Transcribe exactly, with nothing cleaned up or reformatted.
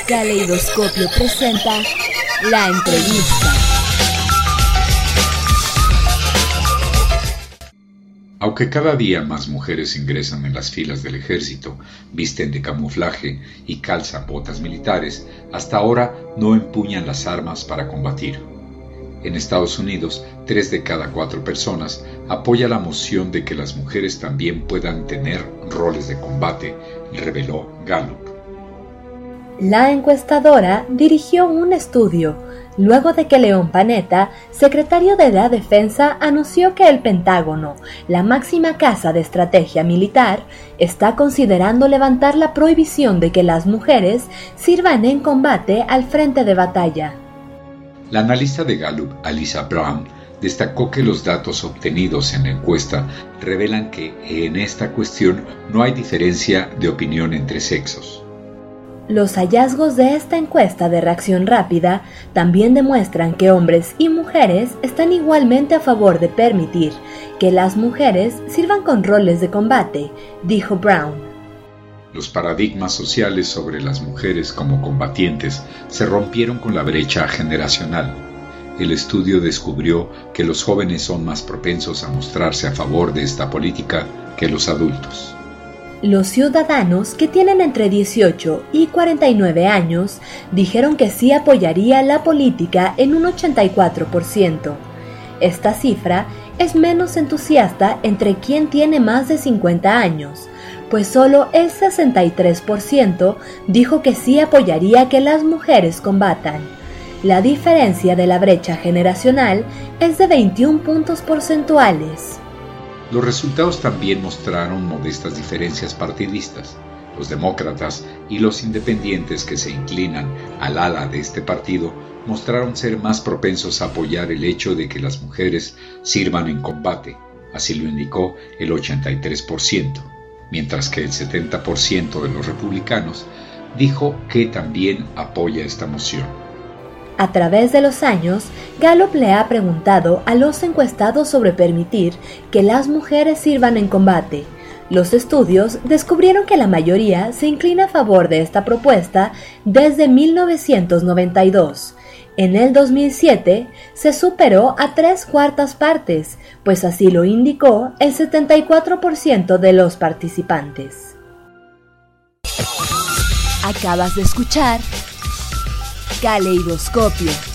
Caleidoscopio presenta La Entrevista. Aunque cada día más mujeres ingresan en las filas del ejército, visten de camuflaje y calzan botas militares, hasta ahora no empuñan las armas para combatir. En Estados Unidos, tres de cada cuatro personas apoya la moción de que las mujeres también puedan tener roles de combate, reveló Gallup. La encuestadora dirigió un estudio luego de que Leon Panetta, secretario de la Defensa, anunció que el Pentágono, la máxima casa de estrategia militar, está considerando levantar la prohibición de que las mujeres sirvan en combate al frente de batalla. La analista de Gallup, Alyssa Brown, destacó que los datos obtenidos en la encuesta revelan que en esta cuestión no hay diferencia de opinión entre sexos. Los hallazgos de esta encuesta de reacción rápida también demuestran que hombres y mujeres están igualmente a favor de permitir que las mujeres sirvan con roles de combate, dijo Brown. Los paradigmas sociales sobre las mujeres como combatientes se rompieron con la brecha generacional. El estudio descubrió que los jóvenes son más propensos a mostrarse a favor de esta política que los adultos. Los ciudadanos que tienen entre dieciocho y cuarenta y nueve años dijeron que sí apoyaría la política en un ochenta y cuatro por ciento. Esta cifra es menos entusiasta entre quien tiene más de cincuenta años, pues solo el sesenta y tres por ciento dijo que sí apoyaría que las mujeres combatan. La diferencia de la brecha generacional es de veintiún puntos porcentuales. Los resultados también mostraron modestas diferencias partidistas. Los demócratas y los independientes que se inclinan al ala de este partido mostraron ser más propensos a apoyar el hecho de que las mujeres sirvan en combate, así lo indicó el ochenta y tres por ciento, mientras que el setenta por ciento de los republicanos dijo que también apoya esta moción. A través de los años, Gallup le ha preguntado a los encuestados sobre permitir que las mujeres sirvan en combate. Los estudios descubrieron que la mayoría se inclina a favor de esta propuesta desde mil novecientos noventa y dos. En el dos mil siete se superó a tres cuartas partes, pues así lo indicó el setenta y cuatro por ciento de los participantes. Acabas de escuchar Caleidoscopio.